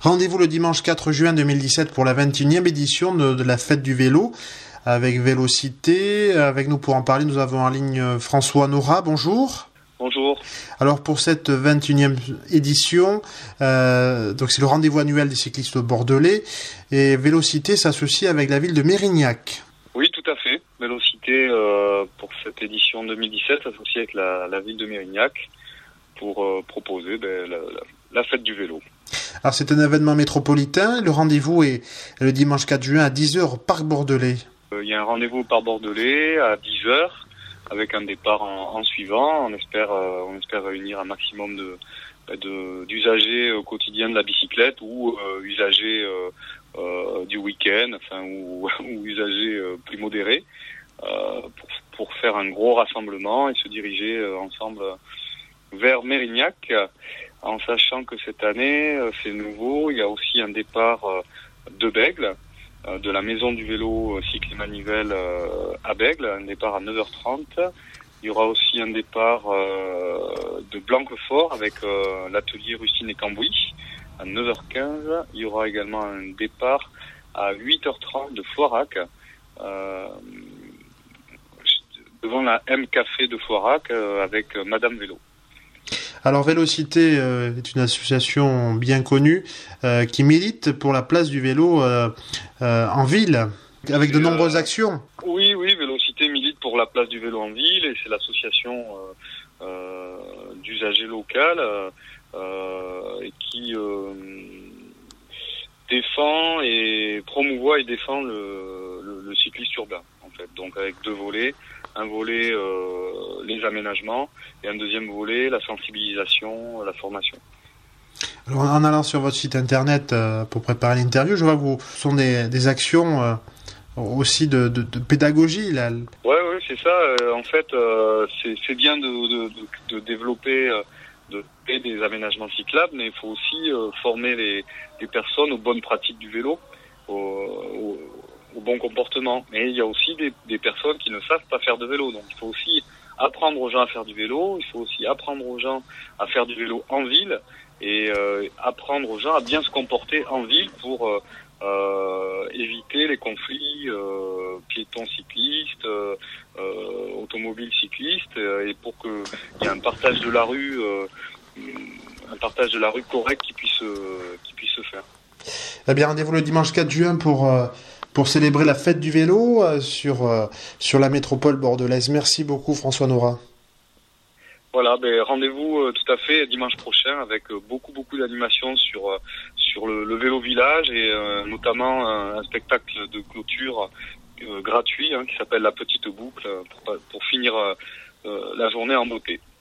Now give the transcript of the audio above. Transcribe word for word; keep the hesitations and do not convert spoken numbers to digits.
Rendez-vous le dimanche quatre juin deux mille dix-sept pour la vingt et unième édition de, de la fête du vélo avec Vélocité. Avec nous pour en parler, nous avons en ligne François Nora. Bonjour. Bonjour. Alors pour cette vingt et unième édition, euh, donc c'est le rendez-vous annuel des cyclistes bordelais et Vélocité s'associe avec la ville de Mérignac. Oui, tout à fait. Vélocité euh, pour cette édition deux mille dix-sept s'associe avec la, la ville de Mérignac pour euh, proposer ben, la, la, la fête du vélo. Alors c'est un événement métropolitain. Le rendez-vous est le dimanche quatre juin à dix heures au Parc Bordelais. Euh, il y a un rendez-vous au Parc Bordelais à dix heures avec un départ en, en suivant. On espère, euh, on espère réunir un maximum de, de d'usagers au quotidien de la bicyclette ou euh, usagers euh, euh, du week-end, enfin ou, ou usagers euh, plus modérés, euh, pour, pour faire un gros rassemblement et se diriger euh, ensemble vers Mérignac, en sachant que cette année, euh, c'est nouveau. Il y a aussi un départ euh, de Bègle, euh, de la maison du vélo euh, cycle et manivelle euh, à Bègle, un départ à neuf heures trente. Il y aura aussi un départ euh, de Blanquefort avec euh, l'atelier Rustine et Cambouis à neuf heures quinze. Il y aura également un départ à huit heures trente de Floirac, euh, devant la M Café de Floirac euh, avec euh, Madame Vélo. Alors Vélocité euh, est une association bien connue euh, qui milite pour la place du vélo euh, euh, en ville, avec de euh, nombreuses actions. Oui, oui, Vélocité milite pour la place du vélo en ville et c'est l'association euh, euh, d'usagers locales euh, et qui euh, défend et promouvoit et défend le, le, le cycliste urbain, en fait. Donc avec deux volets. Un volet, euh, les aménagements, et un deuxième volet, la sensibilisation, la formation. Alors, en allant sur votre site internet euh, pour préparer l'interview, je vois que vous, ce sont des, des actions euh, aussi de, de, de pédagogie. Là. Ouais, ouais, c'est ça. Euh, en fait, euh, c'est, c'est bien de, de, de, de développer euh, de, des aménagements cyclables, mais il faut aussi euh, former les, les personnes aux bonnes pratiques du vélo, au, au au bon comportement. Mais il y a aussi des, des personnes qui ne savent pas faire de vélo. Donc il faut aussi apprendre aux gens à faire du vélo, il faut aussi apprendre aux gens à faire du vélo en ville et euh, apprendre aux gens à bien se comporter en ville pour euh, euh, éviter les conflits euh, piétons cyclistes, euh, euh, automobiles cyclistes euh, et pour qu'il y ait un partage de la rue euh, un partage de la rue correct qui puisse, euh, qui puisse se faire. Eh bien, rendez-vous le dimanche quatre juin pour euh... pour célébrer la fête du vélo euh, sur, euh, sur la métropole bordelaise. Merci beaucoup François Nora. Voilà, ben, rendez-vous euh, tout à fait dimanche prochain avec euh, beaucoup beaucoup d'animations sur, euh, sur le, le vélo village et euh, notamment un, un spectacle de clôture euh, gratuit hein, qui s'appelle La Petite Boucle pour, pour finir euh, la journée en beauté.